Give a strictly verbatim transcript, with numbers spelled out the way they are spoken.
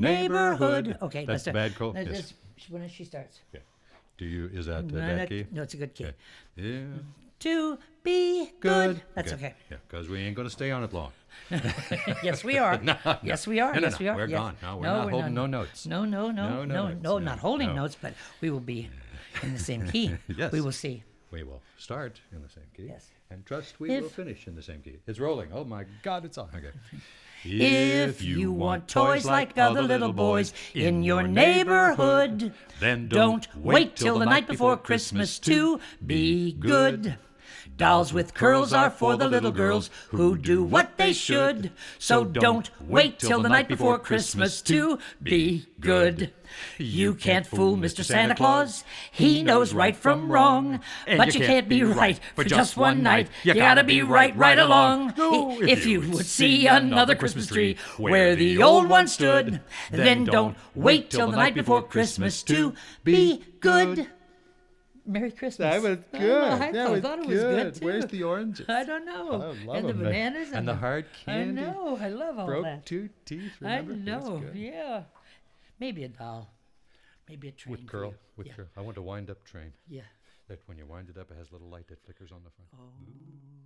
neighborhood. Okay, That's let's bad call. let's- Yes. let's- When she starts. Okay. Do you? Is that uh, No, that that- key? no, it's a good key. Okay. Yeah. To be good. That's okay. Yeah, because we ain't going to stay on it long. Yes, we are. No, no. Yes, we are. No, no, yes, no. we are. We're yes. gone. No, we're not holding no notes. No, no, no, No, no, no no, notes. no, No, not holding no. notes, but we will be in the same key. Yes. We will see. We will start in the same key. Yes. And trust we If- will finish in the same key. It's rolling. Oh my God, it's on. Okay. If you want toys like other little boys in your neighborhood, then don't wait till the night before Christmas to be good. Dolls with curls are for the little girls who do what they should. So don't wait till the night before Christmas to be good. You can't fool Mister Santa Claus. He knows right from wrong. But you can't be right for just one night. You gotta be right right along. If you would see another Christmas tree where the old one stood, then don't wait till the night before Christmas to be good. Merry Christmas. That was I good. know, I That thought, was thought it was good too. Where's the oranges? I don't know. I love and the them. bananas And the hard candy. I know. I love all Broke that. two teeth. I Remember? That's know. good. Yeah. Maybe a doll. Maybe a train. With for curl. you. With yeah. curl. I want a wind-up train. Yeah. That when you wind it up, it has a little light that flickers on the front. Oh.